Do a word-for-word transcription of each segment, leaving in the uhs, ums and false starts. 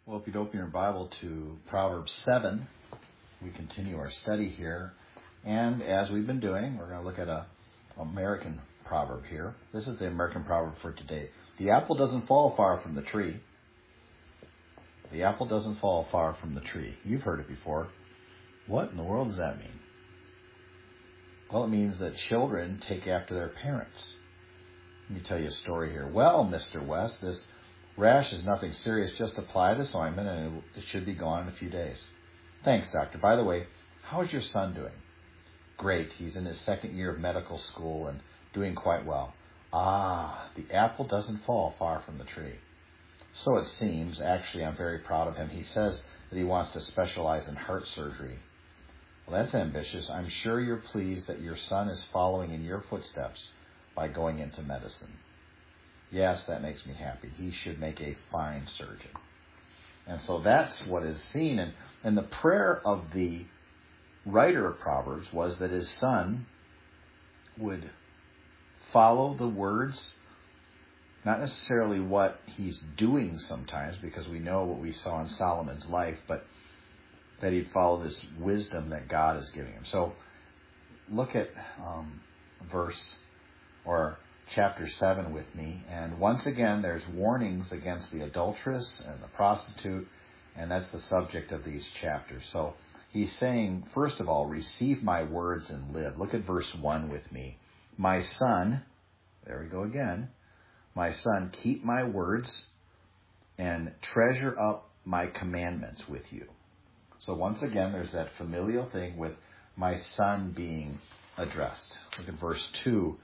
Well, if you'd open your Bible to Proverbs seven, we continue our study here. And as we've been doing, we're going to look at a American proverb here. This is the American proverb for today. The apple doesn't fall far from the tree. The apple doesn't fall far from the tree. You've heard it before. What in the world does that mean? Well, it means that children take after their parents. Let me tell you a story here. Well, Mister West, this rash is nothing serious. Just apply this ointment and it should be gone in a few days. Thanks, doctor. By the way, how's your son doing? Great. He's in his second year of medical school and doing quite well. Ah, the apple doesn't fall far from the tree. So it seems. Actually, I'm very proud of him. He says that he wants to specialize in heart surgery. Well, that's ambitious. I'm sure you're pleased that your son is following in your footsteps by going into medicine. Yes, that makes me happy. He should make a fine surgeon. And so that's what is seen. And, and the prayer of the writer of Proverbs was that his son would follow the words, not necessarily what he's doing sometimes, because we know what we saw in Solomon's life, but that he'd follow this wisdom that God is giving him. So look at um, verse or chapter seven with me. And once again, there's warnings against the adulteress and the prostitute, and that's the subject of these chapters. So he's saying, first of all, receive my words and live. Look at verse one with me. My son, there we go again, my son, keep my words and treasure up my commandments with you. So once again, there's that familial thing with my son being addressed. Look at verse two.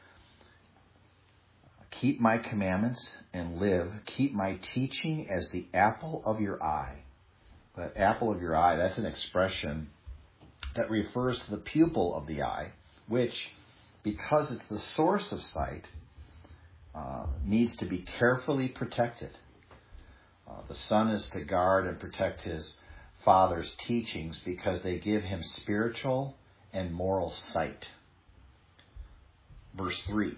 Keep my commandments and live. Keep my teaching as the apple of your eye. That apple of your eye, that's an expression that refers to the pupil of the eye, which, because it's the source of sight, uh, needs to be carefully protected. Uh, the son is to guard and protect his father's teachings because they give him spiritual and moral sight. Verse three.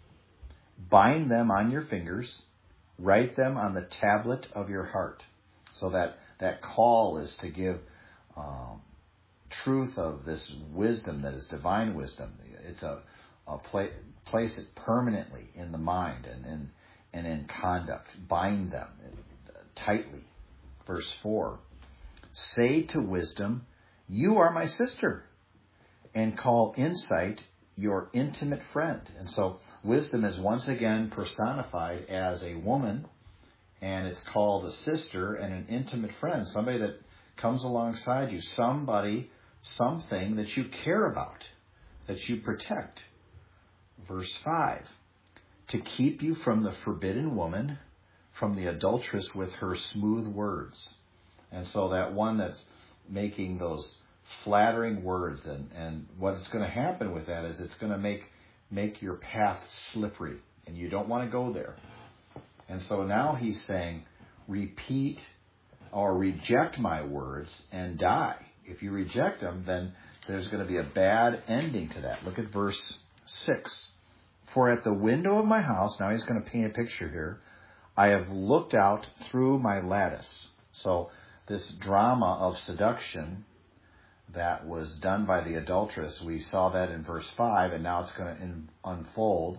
Bind them on your fingers, write them on the tablet of your heart. So that, that call is to give um, truth of this wisdom that is divine wisdom. It's a, a pla- place it permanently in the mind and in, and in conduct. Bind them tightly. Verse four. Say to wisdom, you are my sister, and call insight your intimate friend. And so wisdom is once again personified as a woman, and it's called a sister and an intimate friend, somebody that comes alongside you, somebody, something that you care about, that you protect. Verse five, to keep you from the forbidden woman, from the adulteress with her smooth words. And so that one that's making those flattering words, and, and what's going to happen with that is it's going to make make your path slippery, and you don't want to go there. And so now he's saying, repeat or reject my words and die. If you reject them, then there's going to be a bad ending to that. Look at verse six. For at the window of my house, now he's going to paint a picture here, I have looked out through my lattice. So this drama of seduction that was done by the adulteress, we saw that in verse five, and now it's going to in, unfold.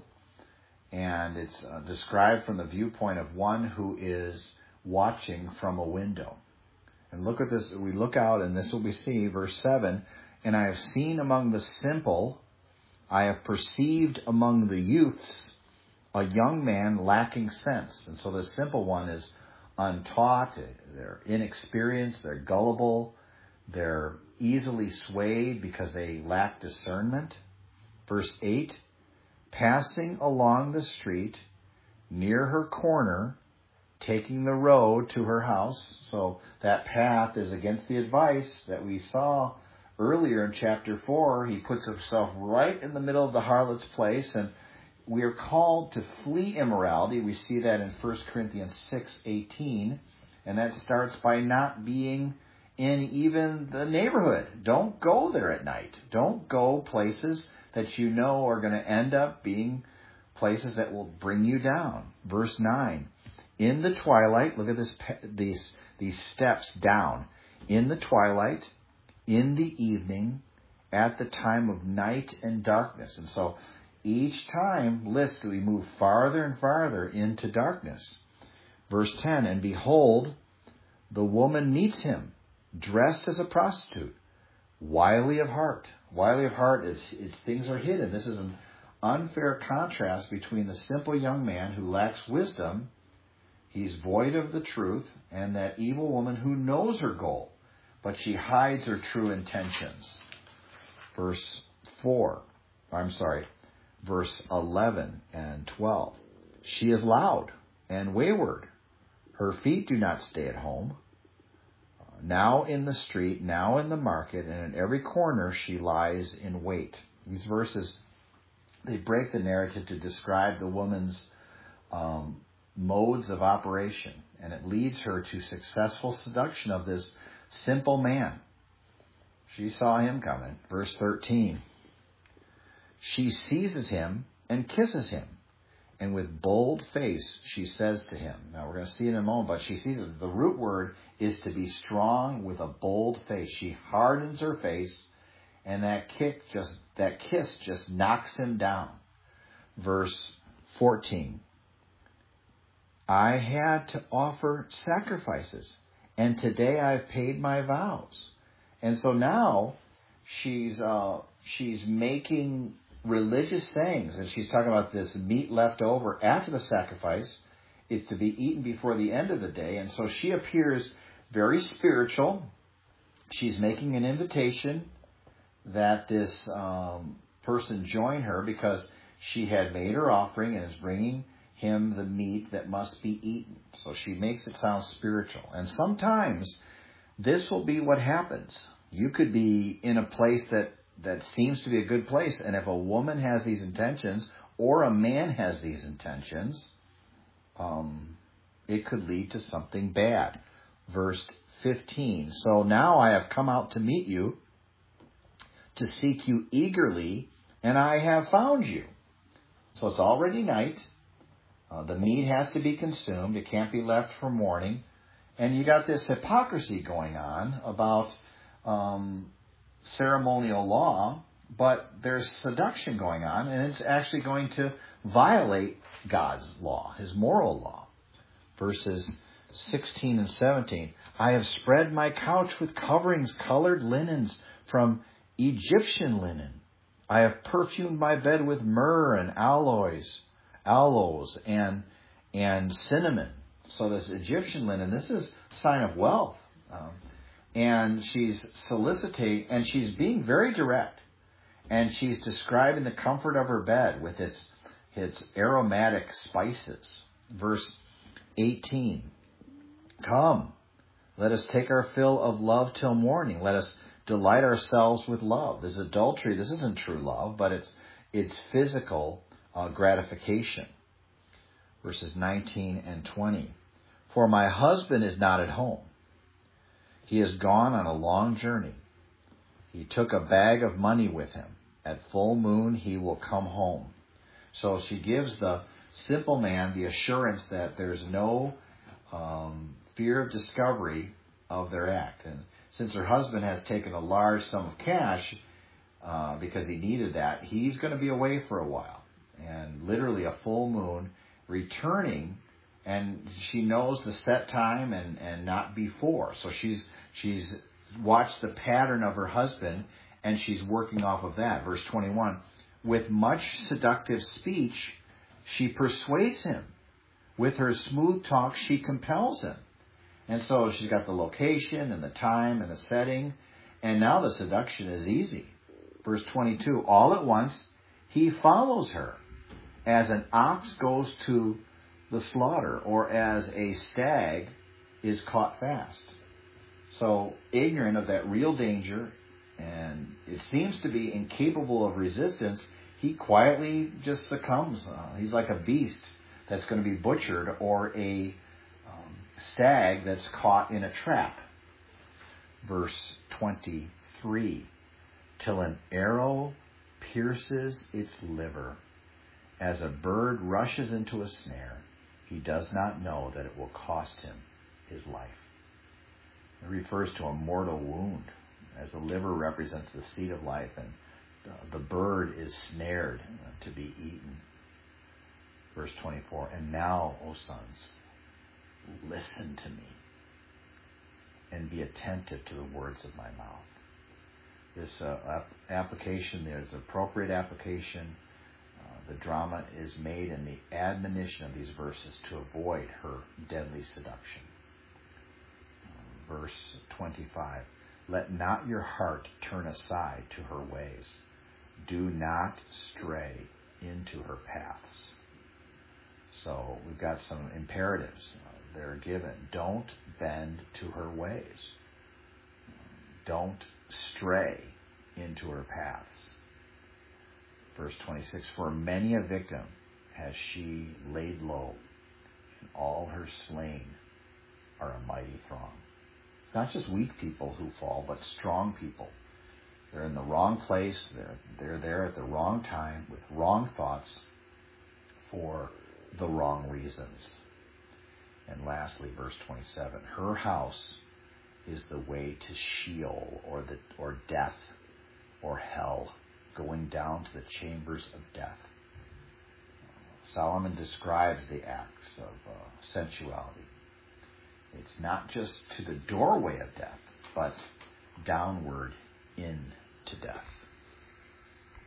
And it's uh, described from the viewpoint of one who is watching from a window. And look at this. We look out, and this will be seen, verse seven. And I have seen among the simple, I have perceived among the youths, a young man lacking sense. And so the simple one is untaught, they're inexperienced, they're gullible, they're easily swayed because they lack discernment. Verse eight, passing along the street near her corner, taking the road to her house. So that path is against the advice that we saw earlier in chapter four. He puts himself right in the middle of the harlot's place, and we are called to flee immorality. We see that in First Corinthians six eighteen, and that starts by not being in even the neighborhood. Don't go there at night. Don't go places that you know are going to end up being places that will bring you down. Verse nine, In the twilight, look at this, these, these steps down. In the twilight, in the evening, at the time of night and darkness. And so each time, list, we move farther and farther into darkness. Verse ten, and behold, the woman meets him, dressed as a prostitute, wily of heart. Wily of heart is, is things are hidden. This is an unfair contrast between the simple young man who lacks wisdom, he's void of the truth, and that evil woman who knows her goal, but she hides her true intentions. Verse four, I'm sorry, verse eleven and twelve. She is loud and wayward. Her feet do not stay at home. Now in the street, now in the market, and in every corner she lies in wait. These verses, they break the narrative to describe the woman's um, modes of operation, and it leads her to successful seduction of this simple man. She saw him coming. Verse thirteen. She seizes him and kisses him, and with bold face she says to him. Now we're going to see in a moment, but she sees it. The root word is to be strong with a bold face. She hardens her face, and that kick just that kiss just knocks him down. Verse fourteen. I had to offer sacrifices, and today I've paid my vows. And so now she's uh, she's making religious sayings, and she's talking about this meat left over after the sacrifice. It's to be eaten before the end of the day. And so she appears very spiritual. She's making an invitation that this um, person join her because she had made her offering and is bringing him the meat that must be eaten. So she makes it sound spiritual. And sometimes this will be what happens. You could be in a place that, that seems to be a good place, and if a woman has these intentions or a man has these intentions, um, it could lead to something bad. Verse fifteen. So now I have come out to meet you, to seek you eagerly, and I have found you. So it's already night. Uh, the meat has to be consumed. It can't be left for morning. And you got this hypocrisy going on about um, ceremonial law, but there's seduction going on, and it's actually going to violate God's law, his moral law. Verses sixteen and seventeen. I have spread my couch with coverings, colored linens from Egyptian linen. I have perfumed my bed with myrrh and aloes, aloes and and cinnamon. So this Egyptian linen, this is a sign of wealth. Um, and she's soliciting, and she's being very direct. And she's describing the comfort of her bed with its, its aromatic spices. Verse eighteen. Come, let us take our fill of love till morning. Let us delight ourselves with love. This is adultery. This isn't true love, but it's, it's physical uh, gratification. Verses nineteen and twenty. For my husband is not at home. He has gone on a long journey. He took a bag of money with him. At full moon he will come home. So she gives the simple man the assurance that there's no um, fear of discovery of their act. And since her husband has taken a large sum of cash uh, because he needed that, he's going to be away for a while. And literally a full moon, returning, and she knows the set time and, and not before. So she's she's watched the pattern of her husband, and she's working off of that. Verse twenty-one, with much seductive speech, she persuades him. With her smooth talk, she compels him. And so she's got the location and the time and the setting, and now the seduction is easy. Verse twenty-two, all at once he follows her, as an ox goes to the slaughter, or as a stag is caught fast. So ignorant of that real danger, and it seems to be incapable of resistance, he quietly just succumbs. Uh, he's like a beast that's going to be butchered, or a um, stag that's caught in a trap. Verse twenty-three, till an arrow pierces its liver, as a bird rushes into a snare. he does not know that it will cost him his life. It refers to a mortal wound, as the liver represents the seed of life, and the bird is snared to be eaten. Verse twenty-four, and now, O sons, listen to me and be attentive to the words of my mouth. This uh, application, there's appropriate application. Uh, the drama is made in the admonition of these verses to avoid her deadly seduction. Uh, verse twenty-five, let not your heart turn aside to her ways. Do not stray into her paths. So we've got some imperatives uh, that are given. Don't bend to her ways. Don't stray into her paths. Verse twenty-six, for many a victim has she laid low, and all her slain are a mighty throng. It's not just weak people who fall, but strong people. They're in the wrong place. They're, they're there at the wrong time with wrong thoughts for the wrong reasons. And lastly, verse twenty-seven, her house is the way to Sheol, or the or death, or hell, going down to the chambers of death. Solomon describes the acts of uh, sensuality. It's not just to the doorway of death, but downward into death.